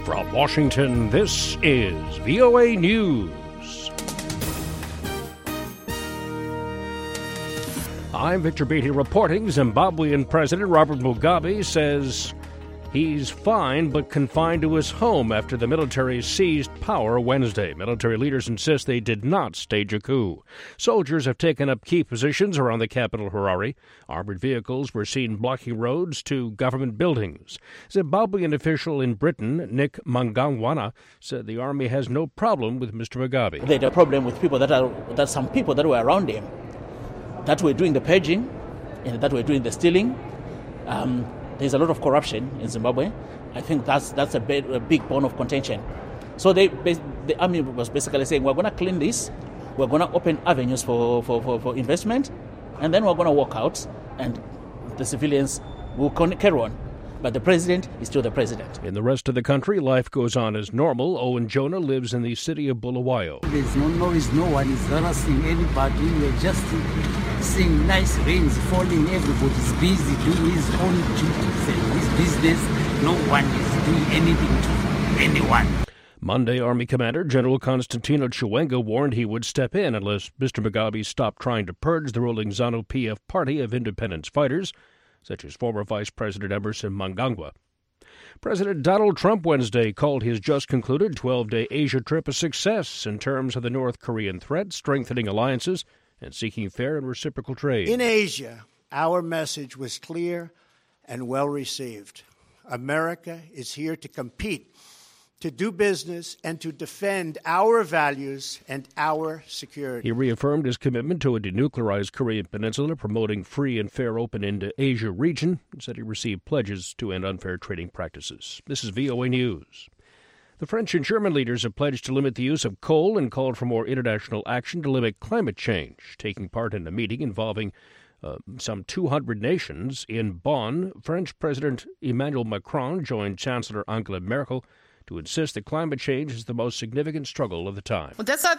From Washington, this is VOA News. I'm Victor Beatty reporting. Zimbabwean President Robert Mugabe says he's fine but confined to his home after the military seized power Wednesday. Military leaders insist they did not stage a coup. Soldiers have taken up key positions around the capital, Harare. Armored vehicles were seen blocking roads to government buildings. Zimbabwean official in Britain, Nick Mangangwana, said the army has no problem with Mr. Mugabe. They had a problem with people that some people that were around him, that were doing the purging and that were doing the stealing. There's a lot of corruption in Zimbabwe. I think that's a big bone of contention. So the army was basically saying, we're going to clean this, we're going to open avenues for investment, and then we're going to walk out, and the civilians will carry on. But the president is still the president. In the rest of the country, life goes on as normal. Owen Jonah lives in the city of Bulawayo. There's no noise, no one is harassing anybody. We're just seeing nice rains falling. Everybody's busy doing his own duties and his business. No one is doing anything to anyone. Monday, Army Commander General Constantino Chiwenga warned he would step in unless Mr. Mugabe stopped trying to purge the ruling ZANU-PF party of independence fighters, such as former Vice President Emmerson Mnangagwa. President Donald Trump Wednesday called his just-concluded 12-day Asia trip a success in terms of the North Korean threat, strengthening alliances, and seeking fair and reciprocal trade. In Asia, our message was clear and well received. America is here to compete, to do business, and to defend our values and our security. He reaffirmed his commitment to a denuclearized Korean peninsula, promoting free and fair open Indo-Asia region, and said he received pledges to end unfair trading practices. This is VOA News. The French and German leaders have pledged to limit the use of coal and called for more international action to limit climate change. Taking part in a meeting involving some 200 nations in Bonn, French President Emmanuel Macron joined Chancellor Angela Merkel to insist that climate change is the most significant struggle of the time.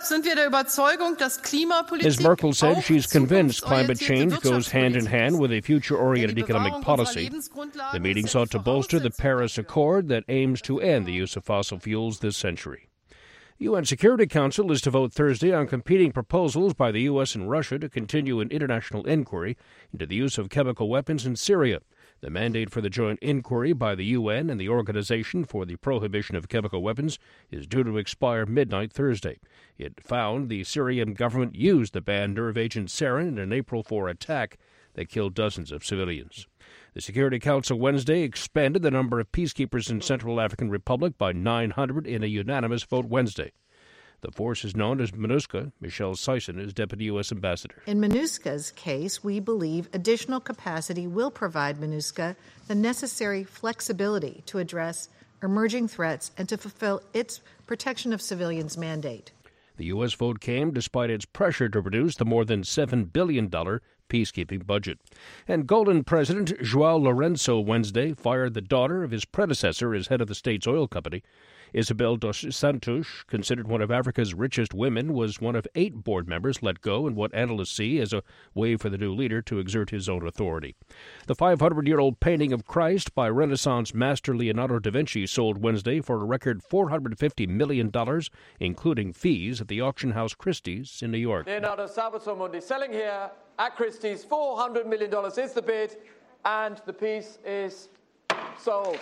Ms. Merkel said she's convinced climate change goes hand in hand with a future-oriented economic policy. The meeting sought to bolster the Paris Accord that aims to end the use of fossil fuels this century. The UN Security Council is to vote Thursday on competing proposals by the U.S. and Russia to continue an international inquiry into the use of chemical weapons in Syria. The mandate for the joint inquiry by the UN and the Organization for the Prohibition of Chemical Weapons is due to expire midnight Thursday. It found the Syrian government used the banned nerve agent sarin in an April 4 attack that killed dozens of civilians. The Security Council Wednesday expanded the number of peacekeepers in Central African Republic by 900 in a unanimous vote Wednesday. The force is known as MINUSCA. Michelle Sison is Deputy U.S. Ambassador. In MINUSCA's case, we believe additional capacity will provide MINUSCA the necessary flexibility to address emerging threats and to fulfill its protection of civilians mandate. The U.S. vote came despite its pressure to reduce the more than $7 billion peacekeeping budget. And Golden President João Lourenço Wednesday fired the daughter of his predecessor as head of the state's oil company. Isabel dos Santos, considered one of Africa's richest women, was one of 8 board members let go in what analysts see as a way for the new leader to exert his own authority. The 500-year-old painting of Christ by Renaissance master Leonardo da Vinci sold Wednesday for a record $450 million, including fees at the auction house Christie's in New York. Leonardo Salvator Mundi selling here at Christie's. $400 million is the bid, and the piece is sold.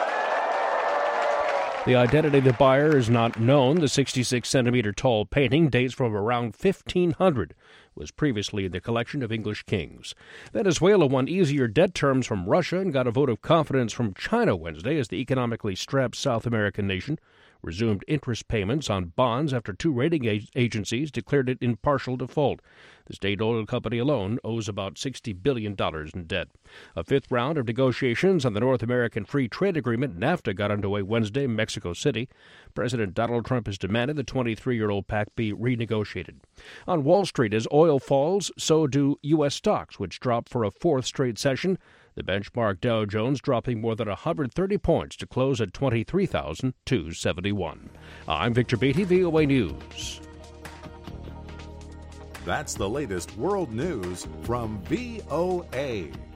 The identity of the buyer is not known. The 66-centimeter tall painting dates from around 1500, was previously in the collection of English kings. Venezuela won easier debt terms from Russia and got a vote of confidence from China Wednesday as the economically strapped South American nation resumed interest payments on bonds after 2 rating agencies declared it in partial default. The state oil company alone owes about $60 billion in debt. A 5th round of negotiations on the North American Free Trade Agreement, NAFTA, got underway Wednesday in Mexico City. President Donald Trump has demanded the 23-year-old pact be renegotiated. On Wall Street, as oil falls, so do U.S. stocks, which dropped for a 4th straight session. The benchmark Dow Jones dropping more than 130 points to close at 23,271. I'm Victor Beatty, VOA News. That's the latest world news from VOA.